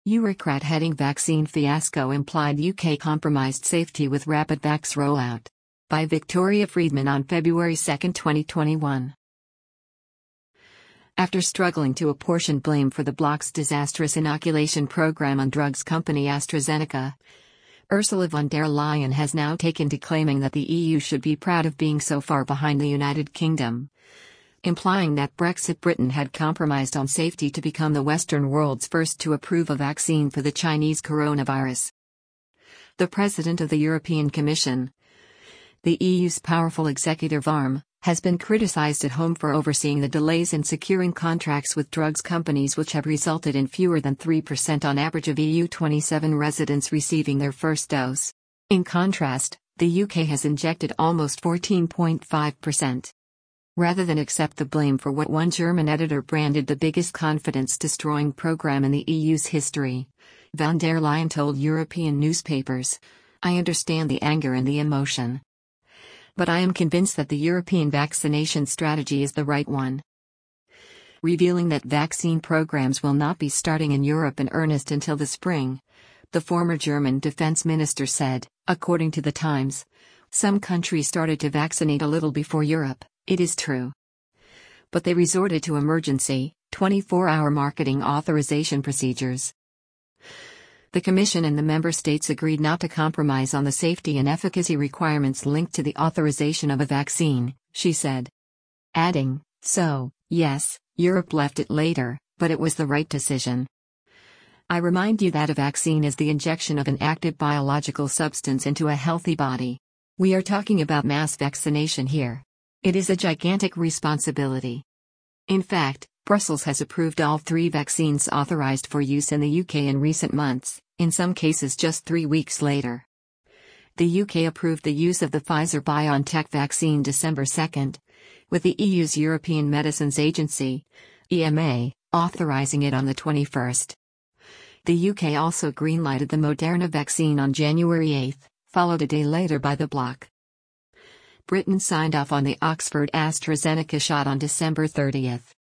Eurocrat heading vaccine fiasco implied UK compromised safety with rapid vax rollout. By Victoria Friedman on February 2, 2021. After struggling to apportion blame for the bloc's disastrous inoculation program on drugs company AstraZeneca, Ursula von der Leyen has now taken to claiming that the EU should be proud of being so far behind the United Kingdom, implying that Brexit Britain had compromised on safety to become the Western world's first to approve a vaccine for the Chinese coronavirus. The President of the European Commission, the EU's powerful executive arm, has been criticized at home for overseeing the delays in securing contracts with drugs companies, which have resulted in fewer than 3% on average of EU 27 residents receiving their first dose. In contrast, the UK has injected almost 14.5%. Rather than accept the blame for what one German editor branded the biggest confidence-destroying program in the EU's history, von der Leyen told European newspapers, "I understand the anger and the emotion. But I am convinced that the European vaccination strategy is the right one." Revealing that vaccine programs will not be starting in Europe in earnest until the spring, the former German defense minister said, according to The Times, "Some countries started to vaccinate a little before Europe, it is true. But they resorted to emergency, 24-hour marketing authorization procedures." The Commission and the Member States agreed not to compromise on the safety and efficacy requirements linked to the authorization of a vaccine, she said. Adding, "So, yes, Europe left it later, but it was the right decision. I remind you that a vaccine is the injection of an active biological substance into a healthy body. We are talking about mass vaccination here. It is a gigantic responsibility. In fact, Brussels has approved all 3 vaccines authorized for use in the UK in recent months, in some cases just 3 weeks later. The UK approved the use of the Pfizer-BioNTech vaccine December 2, with the EU's European Medicines Agency, EMA, authorizing it on the 21st. The UK also greenlighted the Moderna vaccine on January 8, followed a day later by the bloc. Britain signed off on the Oxford AstraZeneca shot on December 30.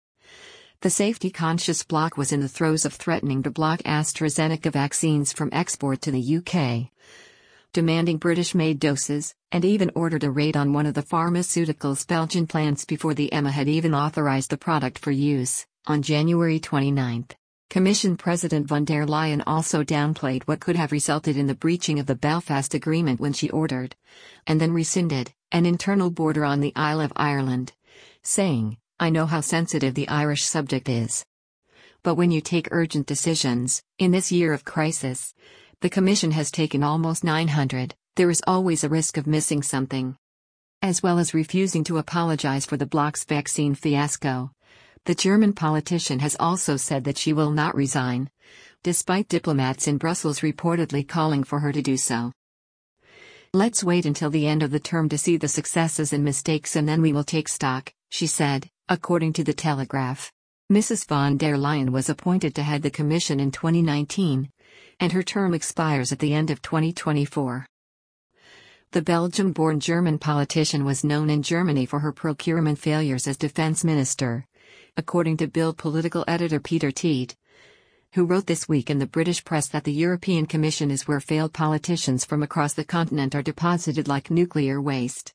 The safety-conscious bloc was in the throes of threatening to block AstraZeneca vaccines from export to the UK, demanding British-made doses, and even ordered a raid on one of the pharmaceutical's Belgian plants before the EMA had even authorized the product for use, on January 29. Commission President von der Leyen also downplayed what could have resulted in the breaching of the Belfast Agreement when she ordered, and then rescinded, an internal border on the Isle of Ireland, saying, "I know how sensitive the Irish subject is. But when you take urgent decisions, in this year of crisis, the Commission has taken almost 900, there is always a risk of missing something." As well as refusing to apologize for the bloc's vaccine fiasco, the German politician has also said that she will not resign, despite diplomats in Brussels reportedly calling for her to do so. "Let's wait until the end of the term to see the successes and mistakes, and then we will take stock," she said, according to The Telegraph. Mrs. von der Leyen was appointed to head the Commission in 2019, and her term expires at the end of 2024. The Belgium-born German politician was known in Germany for her procurement failures as defense minister, according to Bild political editor Peter Teat, who wrote this week in the British press that the European Commission is where failed politicians from across the continent are deposited like nuclear waste.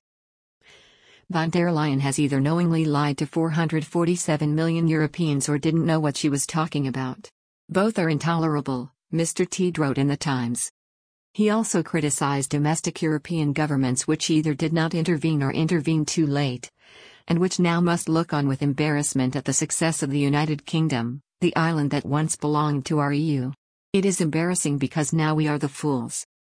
Von der Leyen has either knowingly lied to 447 million Europeans or didn't know what she was talking about. Both are intolerable, Mr. Teed wrote in The Times. He also criticized domestic European governments which either did not intervene or intervened too late, and which now must look on with embarrassment at the success of the United Kingdom, the island that once belonged to our EU. "It is embarrassing because now we are the fools.